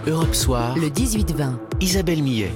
Europe Soir, le 18-20. Isabelle Millet.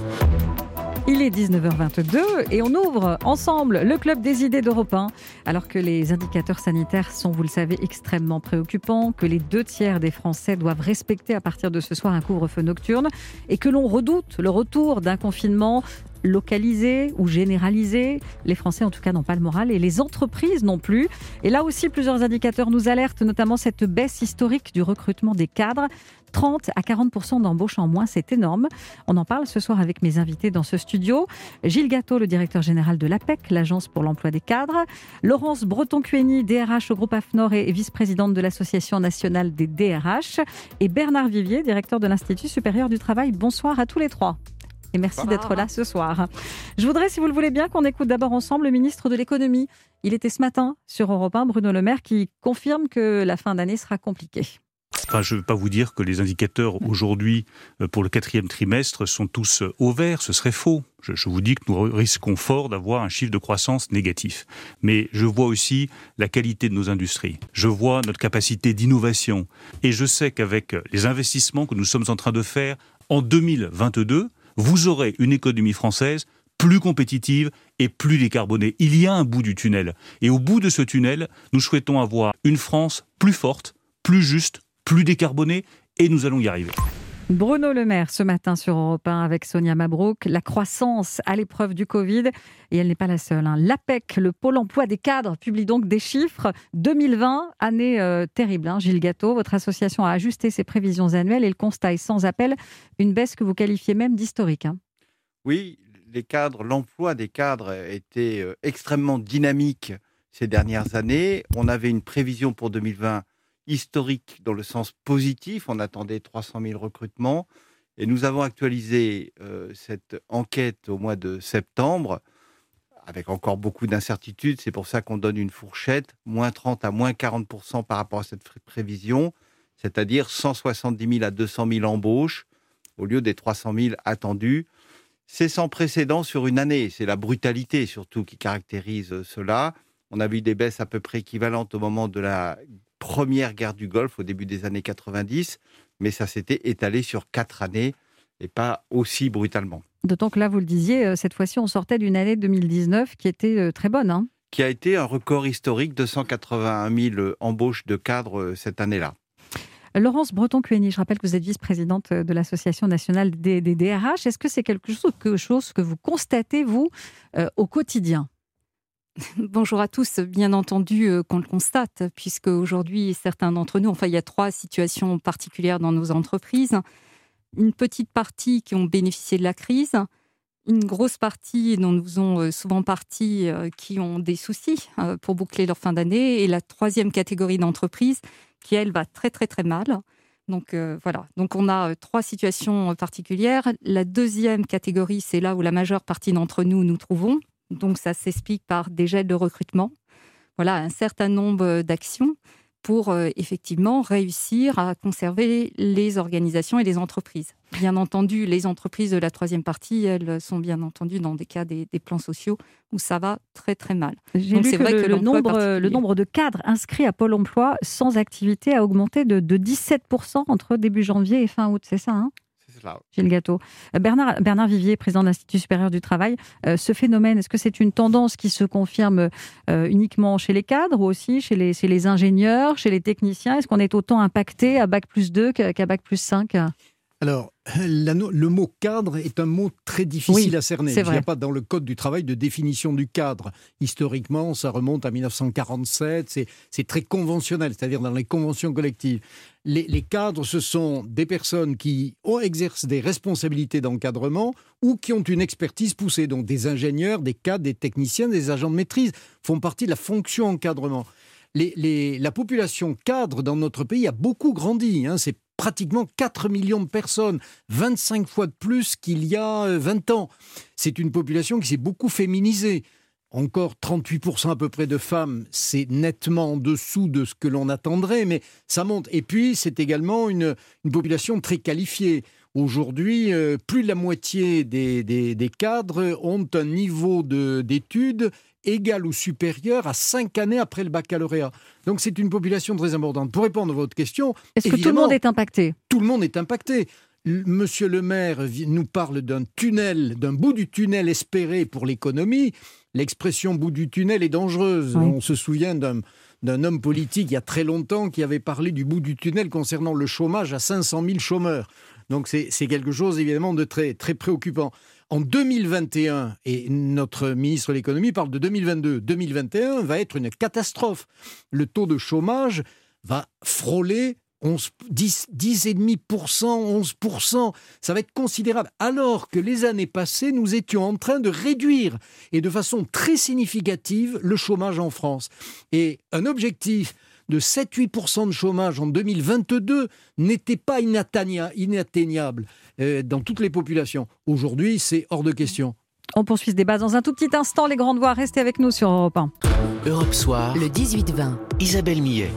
Il est 19h22 et on ouvre ensemble le Club des idées d'Europe 1. Alors que les indicateurs sanitaires sont, vous le savez, extrêmement préoccupants, que les 2/3 des Français doivent respecter à partir de ce soir un couvre-feu nocturne et que l'on redoute le retour d'un confinement localisé ou généralisé. Les Français, en tout cas, n'ont pas le moral et les entreprises non plus. Et là aussi, plusieurs indicateurs nous alertent, notamment cette baisse historique du recrutement des cadres. 30 à 40% d'embauches en moins, c'est énorme. On en parle ce soir avec mes invités dans ce studio. Gilles Gâteau, le directeur général de l'APEC, l'Agence pour l'emploi des cadres. Laurence Breton-Cueny, DRH au groupe AFNOR et vice-présidente de l'Association nationale des DRH. Et Bernard Vivier, directeur de l'Institut supérieur du travail. Bonsoir à tous les trois. Et merci d'être là ce soir. Je voudrais, si vous le voulez bien, qu'on écoute d'abord ensemble le ministre de l'économie. Il était ce matin sur Europe 1, Bruno Le Maire, qui confirme que la fin d'année sera compliquée. Je ne veux pas vous dire que les indicateurs aujourd'hui pour le 4e trimestre sont tous au vert, ce serait faux. Je vous dis que nous risquons fort d'avoir un chiffre de croissance négatif. Mais je vois aussi la qualité de nos industries. Je vois notre capacité d'innovation. Et je sais qu'avec les investissements que nous sommes en train de faire en 2022, vous aurez une économie française plus compétitive et plus décarbonée. Il y a un bout du tunnel. Et au bout de ce tunnel, nous souhaitons avoir une France plus forte, plus juste, plus décarbonée, et nous allons y arriver. Bruno Le Maire, ce matin sur Europe 1 avec Sonia Mabrouk. La croissance à l'épreuve du Covid, et elle n'est pas la seule. L'APEC, le Pôle emploi des cadres, publie donc des chiffres. 2020, année terrible. Gilles Gâteau, votre association a ajusté ses prévisions annuelles et le constat est sans appel. Une baisse que vous qualifiez même d'historique. Oui, l'emploi des cadres était extrêmement dynamique ces dernières années. On avait une prévision pour 2020 historique dans le sens positif. On attendait 300 000 recrutements. Et nous avons actualisé cette enquête au mois de septembre avec encore beaucoup d'incertitudes. C'est pour ça qu'on donne une fourchette, moins 30 à moins 40% par rapport à cette prévision, c'est-à-dire 170 000 à 200 000 embauches au lieu des 300 000 attendus. C'est sans précédent sur une année. C'est la brutalité surtout qui caractérise cela. On a vu des baisses à peu près équivalentes au moment de la première guerre du Golfe, au début des années 90, mais ça s'était étalé sur 4 années et pas aussi brutalement. D'autant que là, vous le disiez, cette fois-ci, on sortait d'une année 2019 qui était très bonne. Qui a été un record historique de 181 000 embauches de cadres cette année-là. Laurence Breton-Cueny, je rappelle que vous êtes vice-présidente de l'Association nationale des DRH. Est-ce que c'est quelque chose que vous constatez, vous, au quotidien ? Bonjour à tous, bien entendu qu'on le constate, puisque aujourd'hui, certains d'entre nous, il y a 3 situations particulières dans nos entreprises. Une petite partie qui ont bénéficié de la crise, une grosse partie dont nous faisons souvent partie qui ont des soucis pour boucler leur fin d'année, et la 3e catégorie d'entreprises qui, elle, va très très très mal. Donc voilà, donc on a 3 situations particulières. La 2e catégorie, c'est là où la majeure partie d'entre nous trouvons. Donc ça s'explique par des gels de recrutement. Voilà, un certain nombre d'actions pour effectivement réussir à conserver les organisations et les entreprises. Bien entendu, les entreprises de la 3e partie, elles sont bien entendu dans des cas des plans sociaux où ça va très très mal. J'ai lu que le nombre de cadres inscrits à Pôle emploi sans activité a augmenté de 17% entre début janvier et fin août, c'est ça Gilles Gâteau. Bernard Vivier, président de l'Institut supérieur du travail. Ce phénomène, est-ce que c'est une tendance qui se confirme uniquement chez les cadres ou aussi chez les ingénieurs, chez les techniciens ? Est-ce qu'on est autant impacté à Bac+2 qu'à Bac+5 ? Alors, le mot cadre est un mot très difficile à cerner. Il n'y a pas dans le Code du travail de définition du cadre. Historiquement, ça remonte à 1947, c'est très conventionnel, c'est-à-dire dans les conventions collectives. Les cadres, ce sont des personnes qui exercent des responsabilités d'encadrement ou qui ont une expertise poussée. Donc des ingénieurs, des cadres, des techniciens, des agents de maîtrise font partie de la fonction encadrement. La population cadre dans notre pays a beaucoup grandi. C'est pratiquement 4 millions de personnes, 25 fois de plus qu'il y a 20 ans. C'est une population qui s'est beaucoup féminisée. Encore 38% à peu près de femmes, c'est nettement en dessous de ce que l'on attendrait, mais ça monte. Et puis, c'est également une population très qualifiée. Aujourd'hui, plus de la moitié des cadres ont un niveau d'études égal ou supérieur à 5 années après le baccalauréat. Donc c'est une population très importante. Pour répondre à votre question... Est-ce que tout le monde est impacté ? Tout le monde est impacté. Monsieur le maire nous parle d'un bout du tunnel espéré pour l'économie. L'expression bout du tunnel est dangereuse. Oui. On se souvient d'un homme politique il y a très longtemps qui avait parlé du bout du tunnel concernant le chômage à 500 000 chômeurs. Donc c'est quelque chose évidemment de très, très préoccupant. En 2021, et notre ministre de l'économie parle de 2022, 2021 va être une catastrophe. Le taux de chômage va frôler 10,5%, 11%. Ça va être considérable. Alors que les années passées, nous étions en train de réduire, et de façon très significative, le chômage en France. Et un objectif de 7-8% de chômage en 2022 n'était pas inatteignable dans toutes les populations. Aujourd'hui, c'est hors de question. On poursuit ce débat dans un tout petit instant. Les grandes voix, restez avec nous sur Europe 1. Europe Soir, le 18-20, Isabelle Millet.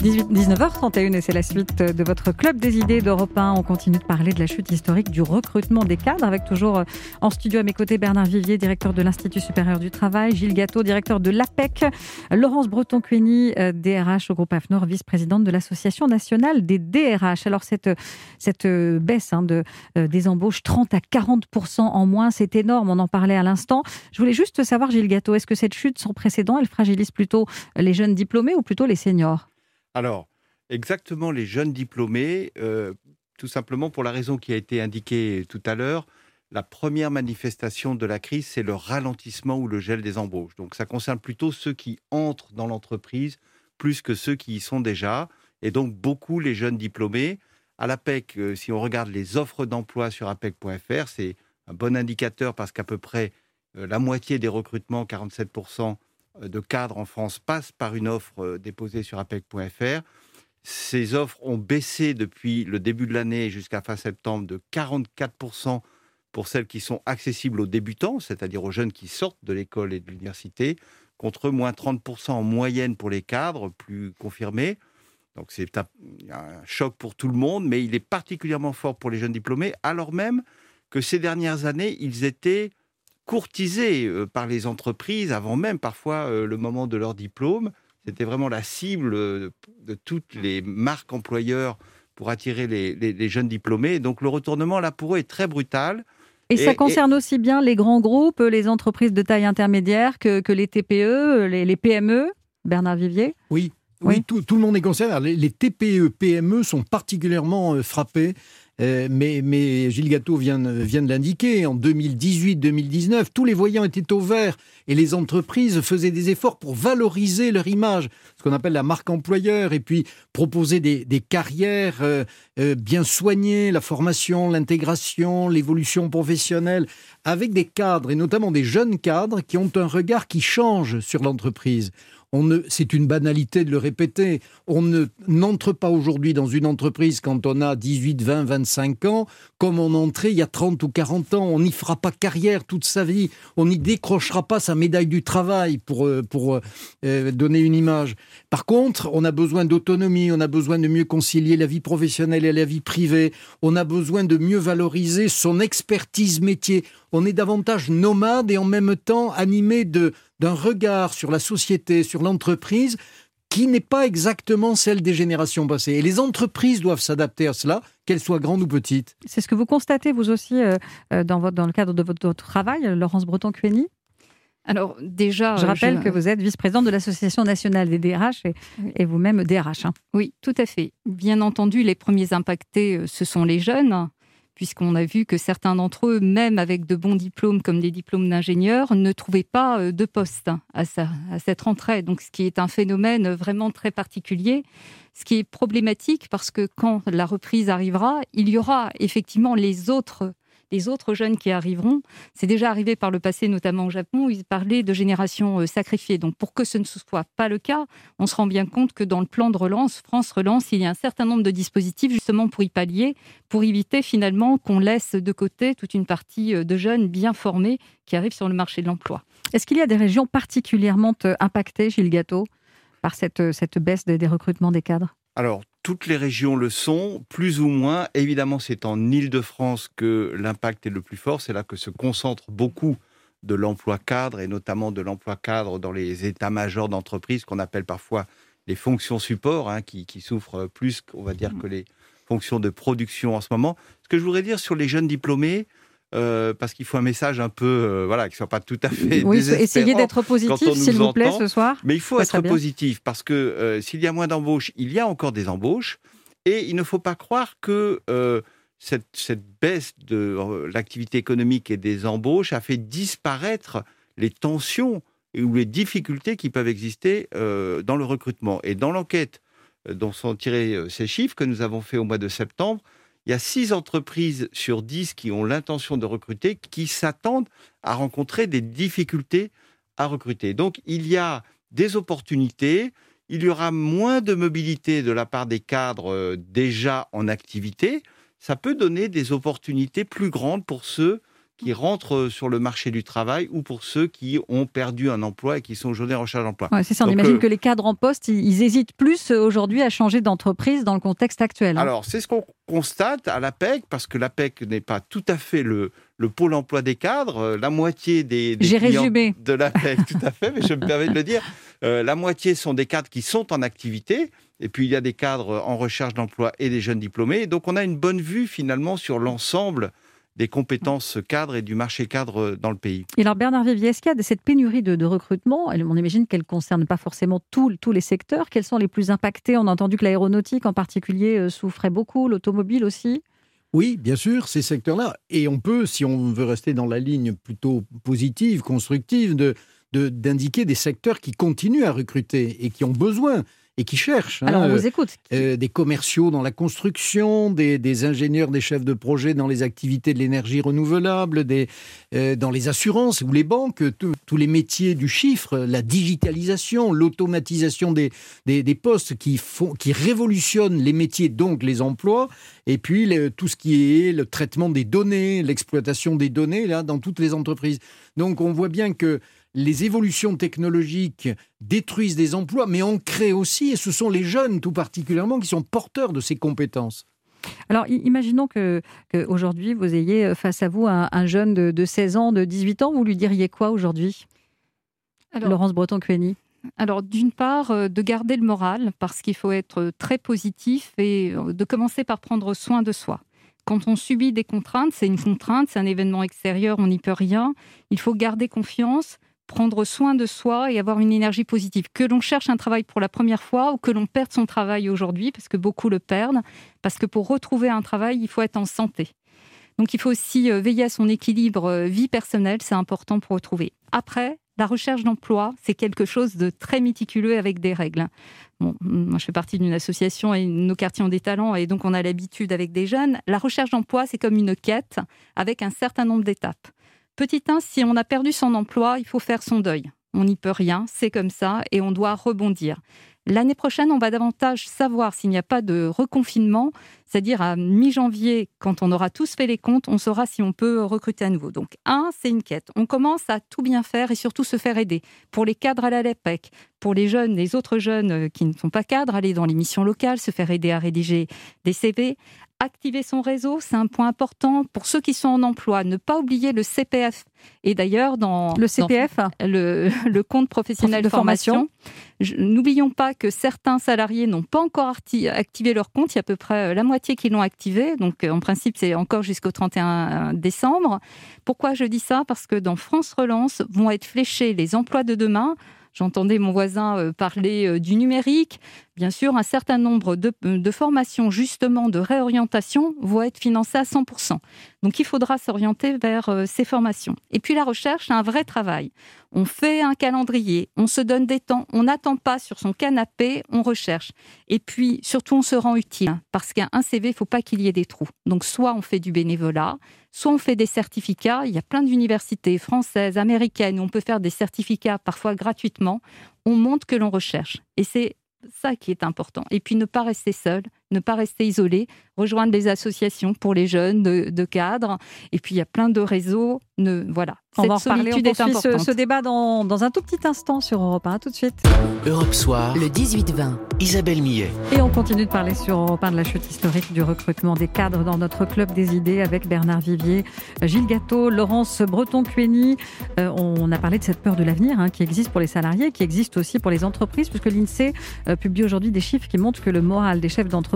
19h31 et c'est la suite de votre Club des idées d'Europe 1. On continue de parler de la chute historique du recrutement des cadres avec toujours en studio à mes côtés Bernard Vivier, directeur de l'Institut supérieur du travail, Gilles Gâteau, directeur de l'APEC, Laurence Breton-Cueny, DRH au groupe AFNOR, vice-présidente de l'Association nationale des DRH. Alors cette baisse des embauches, 30 à 40% en moins, c'est énorme, on en parlait à l'instant. Je voulais juste savoir, Gilles Gâteau, est-ce que cette chute sans précédent, elle fragilise plutôt les jeunes diplômés ou plutôt les seniors ? Alors, exactement les jeunes diplômés, tout simplement pour la raison qui a été indiquée tout à l'heure, la première manifestation de la crise, c'est le ralentissement ou le gel des embauches. Donc ça concerne plutôt ceux qui entrent dans l'entreprise plus que ceux qui y sont déjà, et donc beaucoup les jeunes diplômés. À l'APEC, si on regarde les offres d'emploi sur apec.fr, c'est un bon indicateur parce qu'à peu près la moitié des recrutements, 47%, de cadres en France passent par une offre déposée sur apec.fr. Ces offres ont baissé depuis le début de l'année jusqu'à fin septembre de 44% pour celles qui sont accessibles aux débutants, c'est-à-dire aux jeunes qui sortent de l'école et de l'université, contre moins 30% en moyenne pour les cadres plus confirmés. Donc c'est un choc pour tout le monde, mais il est particulièrement fort pour les jeunes diplômés, alors même que ces dernières années, ils étaient courtisés par les entreprises avant même parfois le moment de leur diplôme. C'était vraiment la cible de toutes les marques employeurs pour attirer les jeunes diplômés. Donc le retournement là pour eux est très brutal. Et ça concerne aussi bien les grands groupes, les entreprises de taille intermédiaire que les TPE, les PME, Bernard Vivier ? Oui, tout le monde est concerné. Les TPE, PME sont particulièrement frappés. Mais Gilles Gâteau vient de l'indiquer, en 2018-2019, tous les voyants étaient au vert et les entreprises faisaient des efforts pour valoriser leur image, ce qu'on appelle la marque employeur, et puis proposer des carrières bien soignées, la formation, l'intégration, l'évolution professionnelle, avec des cadres, et notamment des jeunes cadres, qui ont un regard qui change sur l'entreprise. C'est une banalité de le répéter. On n'entre pas aujourd'hui dans une entreprise quand on a 18, 20, 25 ans, comme on entrait il y a 30 ou 40 ans. On n'y fera pas carrière toute sa vie. On n'y décrochera pas sa médaille du travail pour donner une image. Par contre, on a besoin d'autonomie, on a besoin de mieux concilier la vie professionnelle et la vie privée. On a besoin de mieux valoriser son expertise métier. On est davantage nomade et en même temps animé d'un regard sur la société, sur l'entreprise, qui n'est pas exactement celle des générations passées. Et les entreprises doivent s'adapter à cela, qu'elles soient grandes ou petites. C'est ce que vous constatez, vous aussi, dans le cadre de votre travail, Laurence Breton-Cueny ? Alors déjà, je rappelle que vous êtes vice-présidente de l'Association nationale des DRH et vous-même DRH. Hein. Oui, tout à fait. Bien entendu, les premiers impactés, ce sont les jeunes, puisqu'on a vu que certains d'entre eux, même avec de bons diplômes comme des diplômes d'ingénieurs, ne trouvaient pas de poste à cette rentrée. Donc, ce qui est un phénomène vraiment très particulier, ce qui est problématique parce que quand la reprise arrivera, il y aura effectivement les autres jeunes qui arriveront. C'est déjà arrivé par le passé, notamment au Japon, où ils parlaient de génération sacrifiée. Donc, pour que ce ne soit pas le cas, on se rend bien compte que dans le plan de relance, France Relance, il y a un certain nombre de dispositifs justement pour y pallier, pour éviter finalement qu'on laisse de côté toute une partie de jeunes bien formés qui arrivent sur le marché de l'emploi. Est-ce qu'il y a des régions particulièrement impactées, Gilles Gâteau, par cette baisse des recrutements des cadres ? Alors, toutes les régions le sont, plus ou moins. Évidemment, c'est en Île-de-France que l'impact est le plus fort. C'est là que se concentre beaucoup de l'emploi cadre, et notamment de l'emploi cadre dans les états-majors d'entreprise, qu'on appelle parfois les fonctions support, qui souffrent plus, on va dire, que les fonction de production en ce moment. Ce que je voudrais dire sur les jeunes diplômés, parce qu'il faut un message un peu, qui ne soit pas tout à fait désespérant. Essayez d'être positif, s'il vous plaît, ce soir. Mais il faut être positif, parce que s'il y a moins d'embauches, il y a encore des embauches. Et il ne faut pas croire que cette baisse de l'activité économique et des embauches a fait disparaître les tensions ou les difficultés qui peuvent exister dans le recrutement. Et dans l'enquête dont sont tirés ces chiffres que nous avons fait au mois de septembre, il y a 6 entreprises sur 10 qui ont l'intention de recruter, qui s'attendent à rencontrer des difficultés à recruter. Donc, il y a des opportunités, il y aura moins de mobilité de la part des cadres déjà en activité. Ça peut donner des opportunités plus grandes pour ceux qui rentrent sur le marché du travail ou pour ceux qui ont perdu un emploi et qui sont aujourd'hui en recherche d'emploi. Ouais, c'est ça, on imagine que les cadres en poste, ils hésitent plus aujourd'hui à changer d'entreprise dans le contexte actuel. Alors, c'est ce qu'on constate à l'APEC, parce que l'APEC n'est pas tout à fait le pôle emploi des cadres. La moitié des clients de l'APEC, tout à fait, mais je me permets de le dire, la moitié sont des cadres qui sont en activité, et puis il y a des cadres en recherche d'emploi et des jeunes diplômés. Donc, on a une bonne vue, finalement, sur l'ensemble des compétences cadres et du marché cadre dans le pays. Et alors Bernard Vivier, est-ce qu'il y a cette pénurie de recrutement? On imagine qu'elle ne concerne pas forcément tous les secteurs. Quels sont les plus impactés? On a entendu que l'aéronautique en particulier souffrait beaucoup, l'automobile aussi. Oui, bien sûr, ces secteurs-là. Et on peut, si on veut rester dans la ligne plutôt positive, constructive, d'indiquer des secteurs qui continuent à recruter et qui ont besoin et qui cherchent. Alors, on vous écoute. Des commerciaux dans la construction, des ingénieurs, des chefs de projet dans les activités de l'énergie renouvelable, dans les assurances ou les banques, tous les métiers du chiffre, la digitalisation, l'automatisation des postes qui révolutionnent les métiers, donc les emplois, et puis tout ce qui est le traitement des données, l'exploitation des données, là, dans toutes les entreprises. Donc, on voit bien que les évolutions technologiques détruisent des emplois, mais en créent aussi, et ce sont les jeunes tout particulièrement qui sont porteurs de ces compétences. Alors, imaginons qu'aujourd'hui, vous ayez face à vous un jeune de 16 ans, de 18 ans, vous lui diriez quoi aujourd'hui, Laurence Breton-Cueny? Alors, d'une part, de garder le moral, parce qu'il faut être très positif et de commencer par prendre soin de soi. Quand on subit des contraintes, c'est une contrainte, c'est un événement extérieur, on n'y peut rien. Il faut garder confiance, prendre soin de soi et avoir une énergie positive. Que l'on cherche un travail pour la première fois ou que l'on perde son travail aujourd'hui, parce que beaucoup le perdent, parce que pour retrouver un travail, il faut être en santé. Donc il faut aussi veiller à son équilibre vie personnelle, c'est important pour retrouver. Après, la recherche d'emploi, c'est quelque chose de très méticuleux avec des règles. Bon, moi, je fais partie d'une association et nos quartiers ont des talents et donc on a l'habitude avec des jeunes. La recherche d'emploi, c'est comme une quête avec un certain nombre d'étapes. Petit 1, si on a perdu son emploi, il faut faire son deuil. On n'y peut rien, c'est comme ça et on doit rebondir. L'année prochaine, on va davantage savoir s'il n'y a pas de reconfinement, c'est-à-dire à mi-janvier, quand on aura tous fait les comptes, on saura si on peut recruter à nouveau. Donc, c'est une quête. On commence à tout bien faire et surtout se faire aider. Pour les cadres à l'APEC, pour les jeunes, les autres jeunes qui ne sont pas cadres, aller dans les missions locales, se faire aider à rédiger des CV. Activer son réseau, c'est un point important. Pour ceux qui sont en emploi, ne pas oublier le CPF. Et d'ailleurs, le CPF, le compte professionnel de formation, n'oublions pas que certains salariés n'ont pas encore activé leur compte. Il y a à peu près la moitié qui l'ont activé. Donc, en principe, c'est encore jusqu'au 31 décembre. Pourquoi je dis ça? Parce que dans France Relance vont être fléchés les emplois de demain. J'entendais mon voisin parler du numérique. Bien sûr, un certain nombre de formations, justement, de réorientation, vont être financées à 100%. Donc, il faudra s'orienter vers ces formations. Et puis, la recherche, c'est un vrai travail. On fait un calendrier, on se donne des temps, on n'attend pas sur son canapé, on recherche. Et puis, surtout, on se rend utile. Parce qu'un CV, il ne faut pas qu'il y ait des trous. Donc, soit on fait du bénévolat, soit on fait des certificats. Il y a plein d'universités françaises, américaines, où on peut faire des certificats, parfois gratuitement. On montre que l'on recherche. Et c'est ça qui est important. Et puis, ne pas rester seul, ne pas rester isolé, rejoindre des associations pour les jeunes de cadres. Et puis, il y a plein de réseaux. Voilà. On va en reparler, on poursuit ce débat dans un tout petit instant sur Europe 1. À tout de suite. Europe Soir, le 18-20, Isabelle Millet. Et on continue de parler sur Europe 1 de la chute historique du recrutement des cadres dans notre club des idées avec Bernard Vivier, Gilles Gâteau, Laurence Breton-Cueny. On a parlé de cette peur de l'avenir qui existe pour les salariés, qui existe aussi pour les entreprises, puisque l'INSEE publie aujourd'hui des chiffres qui montrent que le moral des chefs d'entreprise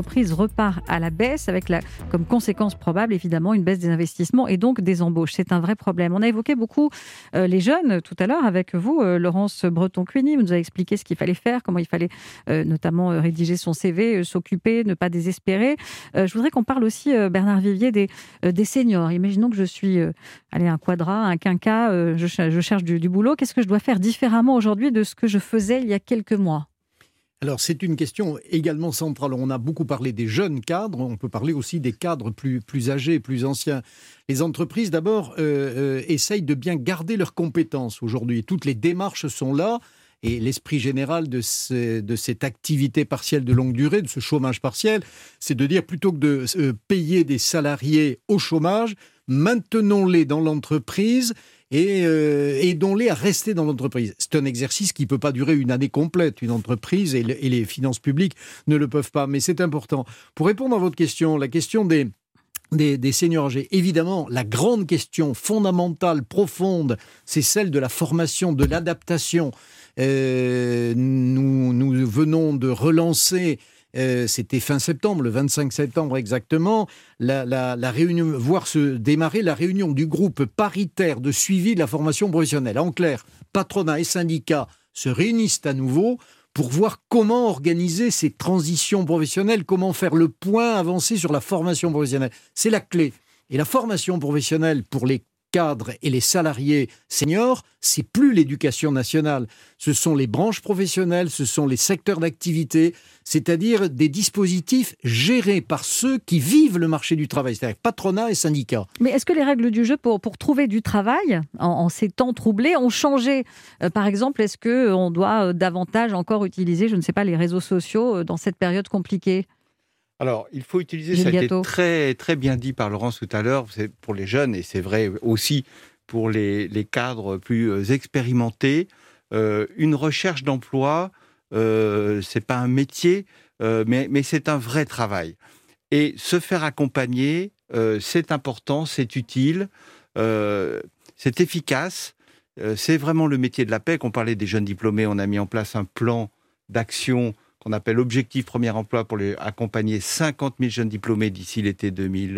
reprise repart à la baisse, avec comme conséquence probable, évidemment, une baisse des investissements et donc des embauches. C'est un vrai problème. On a évoqué beaucoup les jeunes tout à l'heure avec vous, Laurence Breton-Cuny. Vous nous avez expliqué ce qu'il fallait faire, comment il fallait notamment rédiger son CV, s'occuper, ne pas désespérer. Je voudrais qu'on parle aussi, Bernard Vivier, des seniors. Imaginons que je suis un quadra, un quinca, je cherche du boulot. Qu'est-ce que je dois faire différemment aujourd'hui de ce que je faisais il y a quelques mois ? Alors, c'est une question également centrale. On a beaucoup parlé des jeunes cadres, on peut parler aussi des cadres plus âgés, plus anciens. Les entreprises, d'abord, essayent de bien garder leurs compétences aujourd'hui. Toutes les démarches sont là. Et l'esprit général de cette activité partielle de longue durée, de ce chômage partiel, c'est de dire plutôt que de payer des salariés au chômage, maintenons-les dans l'entreprise et aidons-les à rester dans l'entreprise. C'est un exercice qui ne peut pas durer une année complète. Une entreprise et les finances publiques ne le peuvent pas, mais c'est important. Pour répondre à votre question, la question des seniors âgés. Évidemment, la grande question fondamentale, profonde, c'est celle de la formation, de l'adaptation. Nous venons de relancer, c'était fin septembre, le 25 septembre exactement, la réunion, voir se démarrer la réunion du groupe paritaire de suivi de la formation professionnelle. En clair, patronat et syndicats se réunissent à nouveau pour voir comment organiser ces transitions professionnelles, comment faire le point avancé sur la formation professionnelle. C'est la clé. Et la formation professionnelle pour les cadres et les salariés seniors, c'est plus l'éducation nationale. Ce sont les branches professionnelles, ce sont les secteurs d'activité, c'est-à-dire des dispositifs gérés par ceux qui vivent le marché du travail, c'est-à-dire patronat et syndicats. Mais est-ce que les règles du jeu pour trouver du travail en ces temps troublés ont changé ? Par exemple, est-ce qu'on doit davantage encore utiliser, je ne sais pas, les réseaux sociaux dans cette période compliquée ? Alors, il faut utiliser, ça a été très, très bien dit par Laurence tout à l'heure, c'est pour les jeunes, et c'est vrai aussi pour les cadres plus expérimentés. Une recherche d'emploi, c'est pas un métier, mais c'est un vrai travail. Et se faire accompagner, c'est important, c'est utile, c'est efficace. C'est vraiment le métier de la PEC. On parlait des jeunes diplômés, on a mis en place un plan d'action qu'on appelle Objectif Premier Emploi pour accompagner 50 000 jeunes diplômés d'ici l'été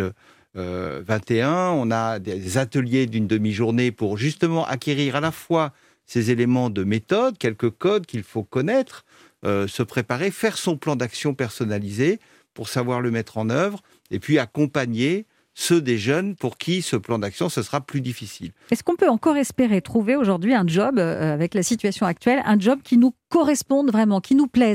2021. On a des ateliers d'une demi-journée pour justement acquérir à la fois ces éléments de méthode, quelques codes qu'il faut connaître, se préparer, faire son plan d'action personnalisé pour savoir le mettre en œuvre et puis accompagner ceux des jeunes pour qui ce plan d'action, ce sera plus difficile. Est-ce qu'on peut encore espérer trouver aujourd'hui un job, avec la situation actuelle, un job qui nous corresponde vraiment, qui nous plaise ?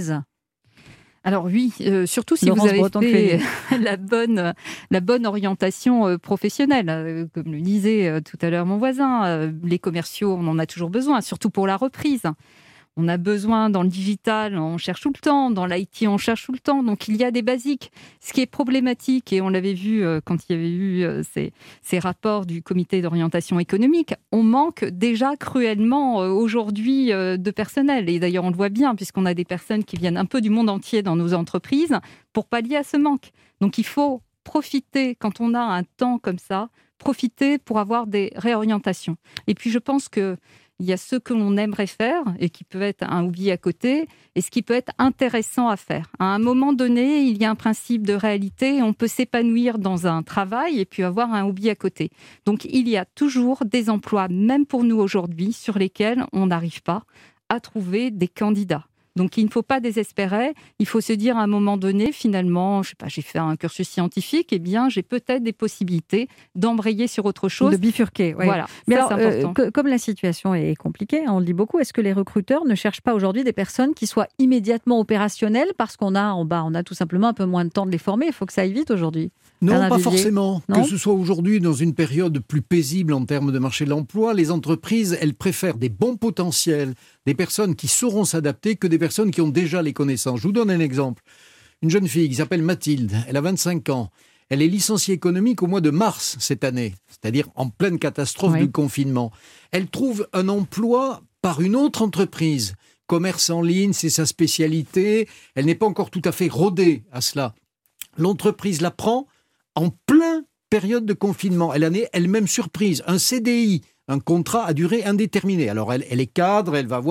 Alors oui, surtout si vous avez fait la bonne orientation professionnelle. Comme le disait tout à l'heure mon voisin, les commerciaux, on en a toujours besoin, surtout pour la reprise. On a besoin dans le digital, on cherche tout le temps, dans l'IT, on cherche tout le temps. Donc il y a des basiques. Ce qui est problématique, et on l'avait vu quand il y avait eu ces rapports du comité d'orientation économique, on manque déjà cruellement aujourd'hui de personnel. Et d'ailleurs, on le voit bien, puisqu'on a des personnes qui viennent un peu du monde entier dans nos entreprises pour pallier à ce manque. Donc il faut profiter, quand on a un temps comme ça, profiter pour avoir des réorientations. Et puis je pense que il y a ce que l'on aimerait faire et qui peut être un hobby à côté et ce qui peut être intéressant à faire. À un moment donné, il y a un principe de réalité. On peut s'épanouir dans un travail et puis avoir un hobby à côté. Donc, il y a toujours des emplois, même pour nous aujourd'hui, sur lesquels on n'arrive pas à trouver des candidats. Donc, il ne faut pas désespérer. Il faut se dire à un moment donné, finalement, je sais pas, j'ai fait un cursus scientifique, eh bien, j'ai peut-être des possibilités d'embrayer sur autre chose. De bifurquer, oui. Voilà. Mais ça, alors, c'est important. Comme la situation est compliquée, on le dit beaucoup, est-ce que les recruteurs ne cherchent pas aujourd'hui des personnes qui soient immédiatement opérationnelles parce qu'on a, on a tout simplement un peu moins de temps de les former. Il faut que ça aille vite aujourd'hui. Non, pas forcément. Que ce soit aujourd'hui dans une période plus paisible en termes de marché de l'emploi, les entreprises, elles préfèrent des bons potentiels, des personnes qui sauront s'adapter que des personnes qui ont déjà les connaissances. Je vous donne un exemple. Une jeune fille qui s'appelle Mathilde, elle a 25 ans. Elle est licenciée économique au mois de mars cette année, c'est-à-dire en pleine catastrophe du confinement. Elle trouve un emploi par une autre entreprise. Commerce en ligne, c'est sa spécialité. Elle n'est pas encore tout à fait rodée à cela. L'entreprise la prend en pleine période de confinement. Elle en est elle-même surprise. Un CDI, un contrat à durée indéterminée. Alors elle est cadre, elle va avoir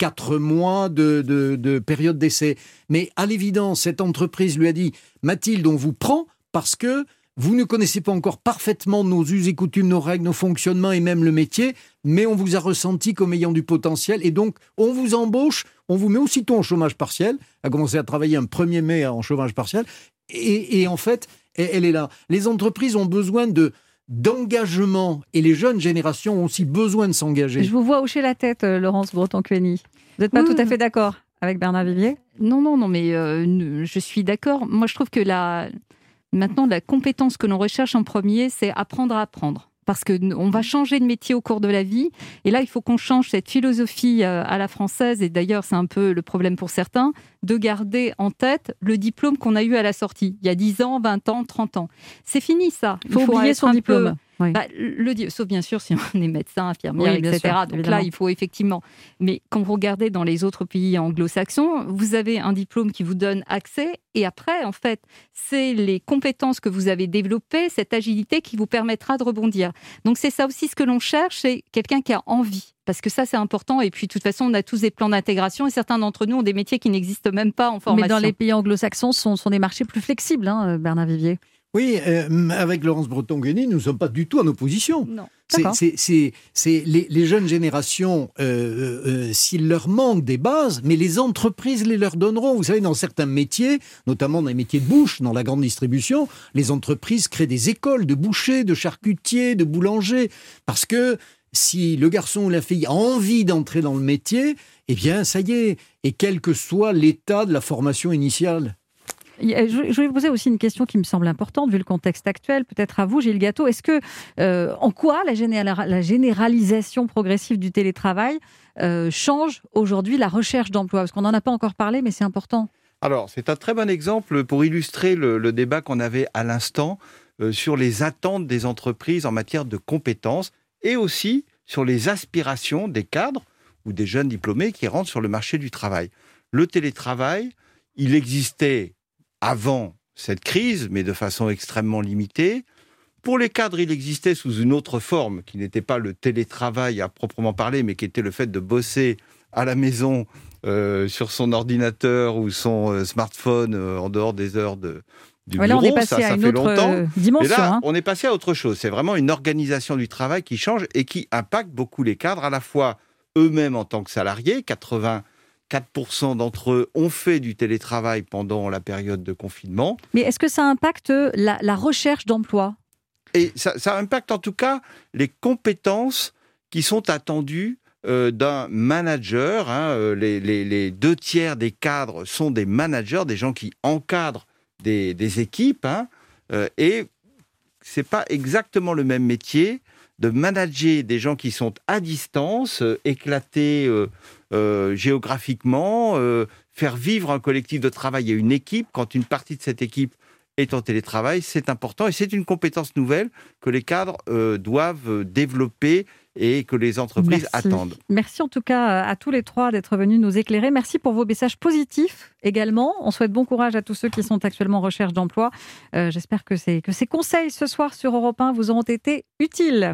4 mois de période d'essai. Mais à l'évidence, cette entreprise lui a dit « Mathilde, on vous prend parce que vous ne connaissez pas encore parfaitement nos us et coutumes, nos règles, nos fonctionnements et même le métier, mais on vous a ressenti comme ayant du potentiel et donc on vous embauche, on vous met aussitôt en chômage partiel. » Elle a commencé à travailler un 1er mai en chômage partiel et en fait, elle est là. Les entreprises ont besoin d'engagement et les jeunes générations ont aussi besoin de s'engager. Je vous vois hocher la tête, Laurence Breton-Cueny. Vous n'êtes pas tout à fait d'accord avec Bernard Vivier ? Non, mais je suis d'accord. Moi, je trouve que maintenant, la compétence que l'on recherche en premier, c'est apprendre à apprendre. Parce qu'on va changer de métier au cours de la vie. Et là, il faut qu'on change cette philosophie à la française. Et d'ailleurs, c'est un peu le problème pour certains, de garder en tête le diplôme qu'on a eu à la sortie. Il y a 10 ans, 20 ans, 30 ans. C'est fini, ça. Il faut oublier son diplôme. Oui. Sauf bien sûr si on est médecin, infirmière, etc. Sûr, donc évidemment. Là, il faut effectivement... Mais quand vous regardez dans les autres pays anglo-saxons, vous avez un diplôme qui vous donne accès et après, en fait, c'est les compétences que vous avez développées, cette agilité qui vous permettra de rebondir. Donc c'est ça aussi ce que l'on cherche, c'est quelqu'un qui a envie. Parce que ça, c'est important. Et puis, de toute façon, on a tous des plans d'intégration et certains d'entre nous ont des métiers qui n'existent même pas en formation. Mais dans les pays anglo-saxons, ce sont des marchés plus flexibles, Bernard Vivier. Oui, avec Laurence Breton-Cueny, nous ne sommes pas du tout en opposition. Non. C'est les jeunes générations, s'il leur manque des bases, mais les entreprises les leur donneront. Vous savez, dans certains métiers, notamment dans les métiers de bouche, dans la grande distribution, les entreprises créent des écoles de bouchers, de charcutiers, de boulangers, parce que si le garçon ou la fille a envie d'entrer dans le métier, eh bien, ça y est, et quel que soit l'état de la formation initiale. Je voulais vous poser aussi une question qui me semble importante, vu le contexte actuel, peut-être à vous, Gilles Gâteau. Est-ce que, en quoi la généralisation progressive du télétravail change aujourd'hui la recherche d'emploi ? Parce qu'on n'en a pas encore parlé, mais c'est important. Alors, c'est un très bon exemple pour illustrer le débat qu'on avait à l'instant sur les attentes des entreprises en matière de compétences et aussi sur les aspirations des cadres ou des jeunes diplômés qui rentrent sur le marché du travail. Le télétravail, il existait avant cette crise, mais de façon extrêmement limitée. Pour les cadres, il existait sous une autre forme, qui n'était pas le télétravail à proprement parler, mais qui était le fait de bosser à la maison sur son ordinateur ou son smartphone en dehors des heures du bureau. Là, on est passé à une autre dimension. Mais là, on est passé à autre chose. C'est vraiment une organisation du travail qui change et qui impacte beaucoup les cadres, à la fois eux-mêmes en tant que salariés, 84% d'entre eux ont fait du télétravail pendant la période de confinement. Mais est-ce que ça impacte la recherche d'emploi ? Et ça impacte en tout cas les compétences qui sont attendues d'un manager. Les 2/3 des cadres sont des managers, des gens qui encadrent des équipes. Et ce n'est pas exactement le même métier de manager des gens qui sont à distance, éclatés géographiquement, faire vivre un collectif de travail et une équipe. Quand une partie de cette équipe est en télétravail, c'est important et c'est une compétence nouvelle que les cadres doivent développer et que les entreprises attendent. Merci en tout cas à tous les trois d'être venus nous éclairer. Merci pour vos messages positifs également. On souhaite bon courage à tous ceux qui sont actuellement en recherche d'emploi. J'espère que ces conseils ce soir sur Europe 1 vous auront été utiles.